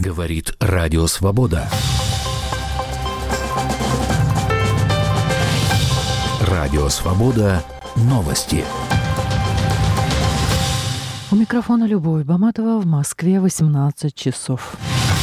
Говорит Радио Свобода. Радио Свобода. Новости. У микрофона Любовь Баматова, в Москве 18 часов.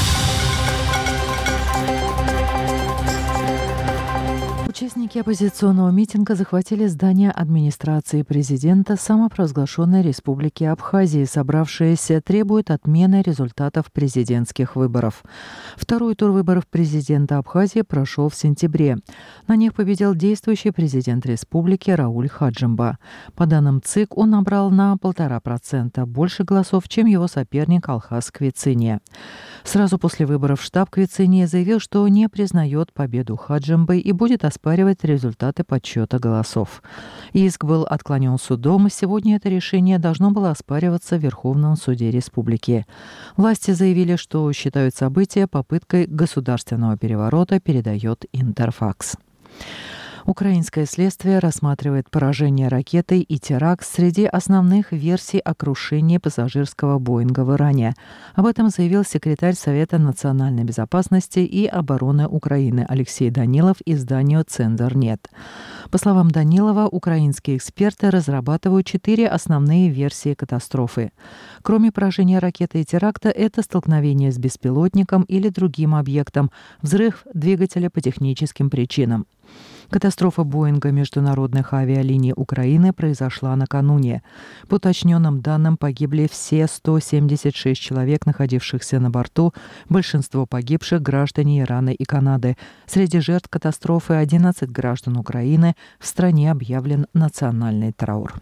Участники оппозиционного митинга захватили здание администрации президента самопровозглашенной Республики Абхазии. Собравшиеся требуют отмены результатов президентских выборов. Второй тур выборов президента Абхазии прошел в сентябре. На них победил действующий президент республики Рауль Хаджимба. По данным ЦИК, он набрал на 1,5% больше голосов, чем его соперник Алхаз Квициния. Сразу после выборов штаб Квициния заявил, что не признает победу Хаджимбы и будет оспаривать результаты подсчета голосов. Иск был отклонен судом, и сегодня это решение должно было оспариваться в Верховном суде республики. Власти заявили, что считают события попыткой государственного переворота, передает Интерфакс. Украинское следствие рассматривает поражение ракетой и теракт среди основных версий о крушении пассажирского Боинга в Иране. Об этом заявил секретарь Совета национальной безопасности и обороны Украины Алексей Данилов изданию «Цензор.нет». По словам Данилова, украинские эксперты разрабатывают 4 основные версии катастрофы. Кроме поражения ракеты и теракта, это столкновение с беспилотником или другим объектом, взрыв двигателя по техническим причинам. Катастрофа Боинга международных авиалиний Украины произошла накануне. По уточненным данным, погибли все 176 человек, находившихся на борту, большинство погибших – граждане Ирана и Канады. Среди жертв катастрофы 11 граждан Украины. В стране объявлен национальный траур.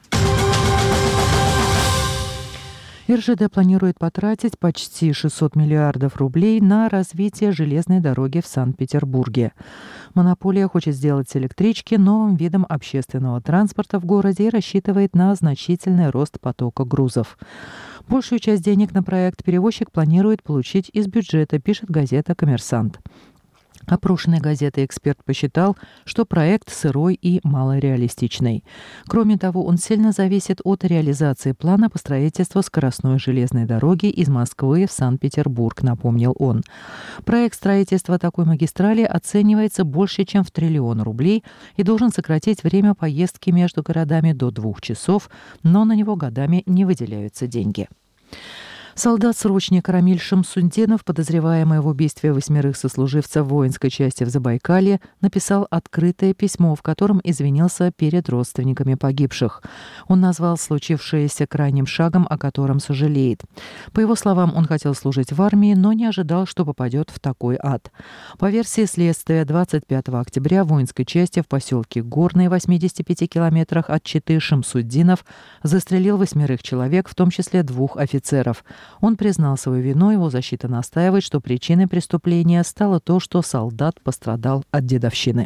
РЖД планирует потратить почти 600 миллиардов рублей на развитие железной дороги в Санкт-Петербурге. Монополия хочет сделать электрички новым видом общественного транспорта в городе и рассчитывает на значительный рост потока грузов. Большую часть денег на проект перевозчик планирует получить из бюджета, пишет газета «Коммерсант». Опрошенный газетой эксперт посчитал, что проект сырой и малореалистичный. Кроме того, он сильно зависит от реализации плана по строительству скоростной железной дороги из Москвы в Санкт-Петербург, напомнил он. Проект строительства такой магистрали оценивается больше, чем в 1 триллион рублей и должен сократить время поездки между городами до 2 часов, но на него годами не выделяются деньги. Солдат-срочник Рамиль Шамсутдинов, подозреваемый в убийстве 8 сослуживцев воинской части в Забайкалье, написал открытое письмо, в котором извинился перед родственниками погибших. Он назвал случившееся крайним шагом, о котором сожалеет. По его словам, он хотел служить в армии, но не ожидал, что попадет в такой ад. По версии следствия, 25 октября в воинской части в поселке Горный, 85 километрах от Читы, Шамсутдинов застрелил 8 человек, в том числе 2 офицеров. Он признал свою вину, его защита настаивает, что причиной преступления стало то, что солдат пострадал от дедовщины.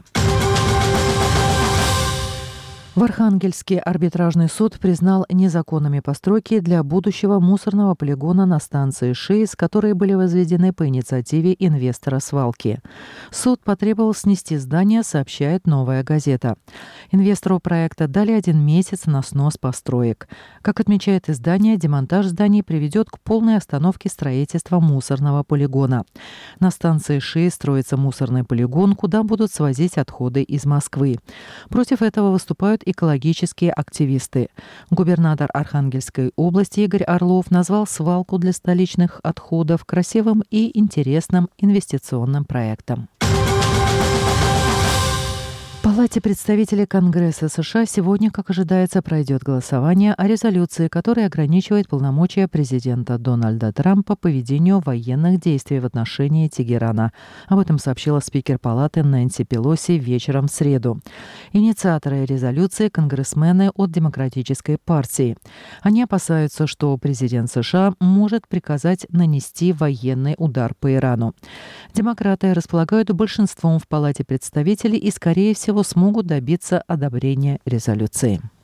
В Архангельске арбитражный суд признал незаконными постройки для будущего мусорного полигона на станции ШИС, которые были возведены по инициативе инвестора свалки. Суд потребовал снести здание, сообщает «Новая газета». Инвестору проекта дали 1 месяц на снос построек. Как отмечает издание, демонтаж зданий приведет к полной остановке строительства мусорного полигона. На станции ШИС строится мусорный полигон, куда будут свозить отходы из Москвы. Против этого выступают экологические активисты. Губернатор Архангельской области Игорь Орлов назвал свалку для столичных отходов красивым и интересным инвестиционным проектом. В Палате представителей Конгресса США сегодня, как ожидается, пройдет голосование о резолюции, которая ограничивает полномочия президента Дональда Трампа по ведению военных действий в отношении Тегерана. Об этом сообщила спикер Палаты Нэнси Пелоси вечером в среду. Инициаторы резолюции – конгрессмены от Демократической партии. Они опасаются, что президент США может приказать нанести военный удар по Ирану. Демократы располагают большинством в Палате представителей и, скорее всего, смогут добиться одобрения резолюции.